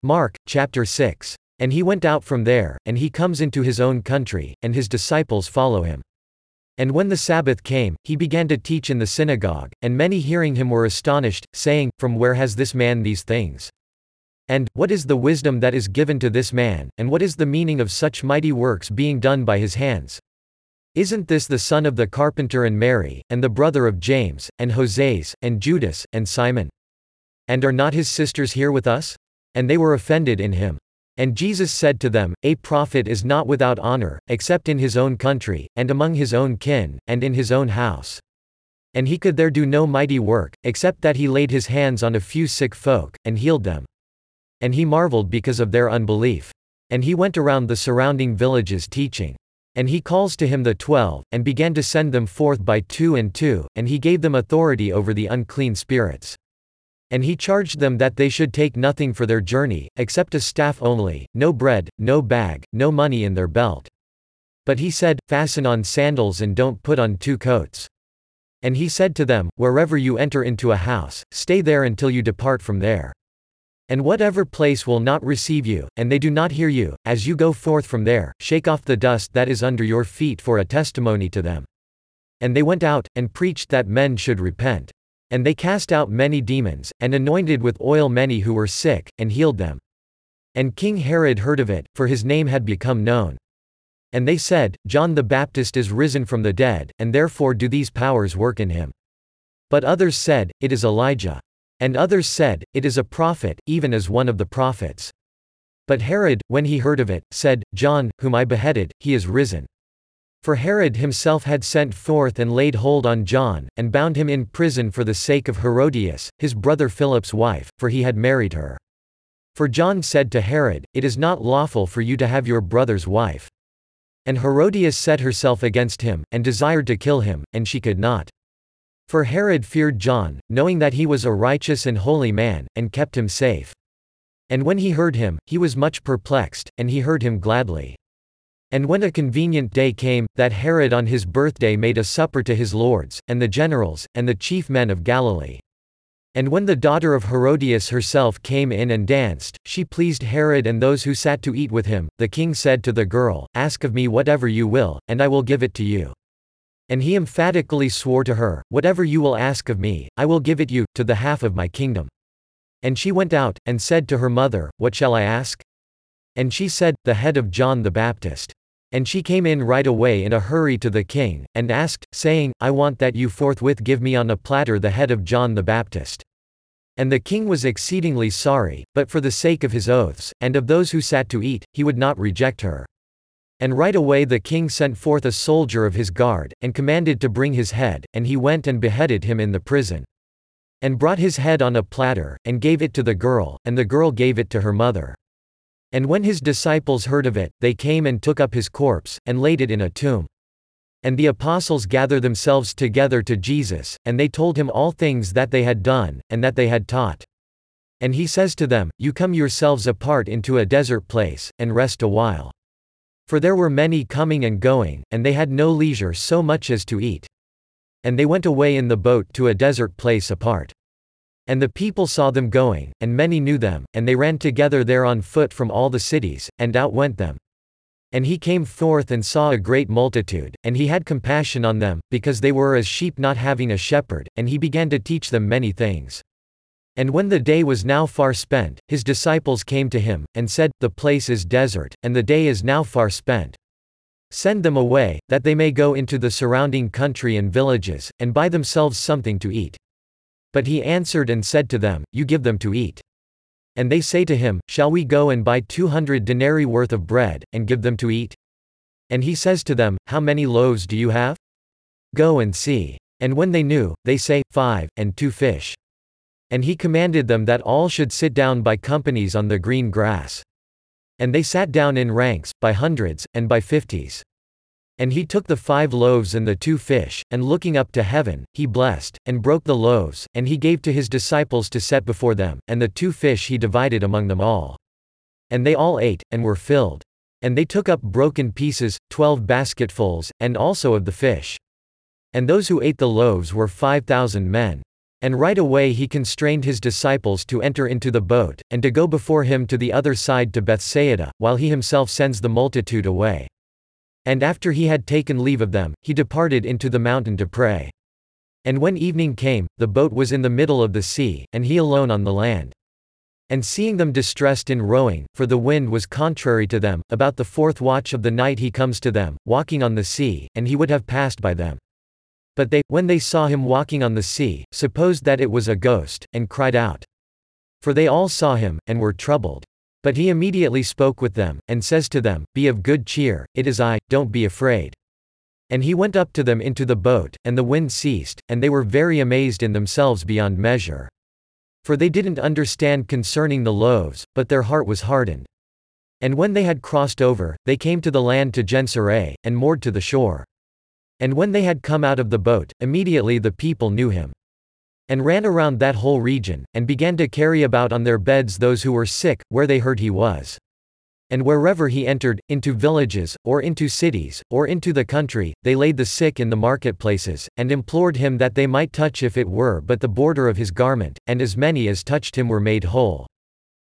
Mark, chapter 6. And he went out from there, and he comes into his own country, and his disciples follow him. And when the Sabbath came, he began to teach in the synagogue, and many hearing him were astonished, saying, From where has this man these things? And, what is the wisdom that is given to this man, and what is the meaning of such mighty works being done by his hands? Isn't this the son of the carpenter and Mary, and the brother of James, and Joses, and Judas, and Simon? And are not his sisters here with us? And they were offended in him. And Jesus said to them, A prophet is not without honor, except in his own country, and among his own kin, and in his own house. And he could there do no mighty work, except that he laid his hands on a few sick folk, and healed them. And he marveled because of their unbelief. And he went around the surrounding villages teaching. And he calls to him the 12, and began to send them forth by 2 and 2, and he gave them authority over the unclean spirits. And he charged them that they should take nothing for their journey, except a staff only, no bread, no bag, no money in their belt. But he said, Fasten on sandals and don't put on 2 coats. And he said to them, Wherever you enter into a house, stay there until you depart from there. And whatever place will not receive you, and they do not hear you, as you go forth from there, shake off the dust that is under your feet for a testimony to them. And they went out, and preached that men should repent. And they cast out many demons, and anointed with oil many who were sick, and healed them. And King Herod heard of it, for his name had become known. And they said, John the Baptist is risen from the dead, and therefore do these powers work in him. But others said, It is Elijah. And others said, It is a prophet, even as one of the prophets. But Herod, when he heard of it, said, John, whom I beheaded, he is risen. For Herod himself had sent forth and laid hold on John, and bound him in prison for the sake of Herodias, his brother Philip's wife, for he had married her. For John said to Herod, It is not lawful for you to have your brother's wife. And Herodias set herself against him, and desired to kill him, and she could not. For Herod feared John, knowing that he was a righteous and holy man, and kept him safe. And when he heard him, he was much perplexed, and he heard him gladly. And when a convenient day came, that Herod on his birthday made a supper to his lords, and the generals, and the chief men of Galilee. And when the daughter of Herodias herself came in and danced, she pleased Herod and those who sat to eat with him. The king said to the girl, Ask of me whatever you will, and I will give it to you. And he emphatically swore to her, Whatever you will ask of me, I will give it you, to the half of my kingdom. And she went out, and said to her mother, What shall I ask? And she said, The head of John the Baptist. And she came in right away in a hurry to the king, and asked, saying, I want that you forthwith give me on a platter the head of John the Baptist. And the king was exceedingly sorry, but for the sake of his oaths, and of those who sat to eat, he would not reject her. And right away the king sent forth a soldier of his guard, and commanded to bring his head, and he went and beheaded him in the prison. And brought his head on a platter, and gave it to the girl, and the girl gave it to her mother. And when his disciples heard of it, they came and took up his corpse, and laid it in a tomb. And the apostles gathered themselves together to Jesus, and they told him all things that they had done, and that they had taught. And he says to them, You come yourselves apart into a desert place, and rest a while. For there were many coming and going, and they had no leisure so much as to eat. And they went away in the boat to a desert place apart. And the people saw them going, and many knew them, and they ran together there on foot from all the cities, and outwent them. And he came forth and saw a great multitude, and he had compassion on them, because they were as sheep not having a shepherd, and he began to teach them many things. And when the day was now far spent, his disciples came to him, and said, The place is desert, and the day is now far spent. Send them away, that they may go into the surrounding country and villages, and buy themselves something to eat. But he answered and said to them, You give them to eat. And they say to him, Shall we go and buy 200 denarii worth of bread, and give them to eat? And he says to them, How many loaves do you have? Go and see. And when they knew, they say, 5, and 2 fish. And he commanded them that all should sit down by companies on the green grass. And they sat down in ranks, by hundreds, and by 50s. And he took the 5 loaves and the 2 fish, and looking up to heaven, he blessed, and broke the loaves, and he gave to his disciples to set before them, and the 2 fish he divided among them all. And they all ate, and were filled. And they took up broken pieces, 12 basketfuls, and also of the fish. And those who ate the loaves were 5,000 men. And right away he constrained his disciples to enter into the boat, and to go before him to the other side to Bethsaida, while he himself sends the multitude away. And after he had taken leave of them, he departed into the mountain to pray. And when evening came, the boat was in the middle of the sea, and he alone on the land. And seeing them distressed in rowing, for the wind was contrary to them, about the 4th watch of the night he comes to them, walking on the sea, and he would have passed by them. But they, when they saw him walking on the sea, supposed that it was a ghost, and cried out. For they all saw him, and were troubled. But he immediately spoke with them, and says to them, Be of good cheer, it is I, don't be afraid. And he went up to them into the boat, and the wind ceased, and they were very amazed in themselves beyond measure. For they didn't understand concerning the loaves, but their heart was hardened. And when they had crossed over, they came to the land to Gennesaret, and moored to the shore. And when they had come out of the boat, immediately the people knew him. And ran around that whole region, and began to carry about on their beds those who were sick, where they heard he was. And wherever he entered, into villages, or into cities, or into the country, they laid the sick in the marketplaces, and implored him that they might touch if it were but the border of his garment, and as many as touched him were made whole.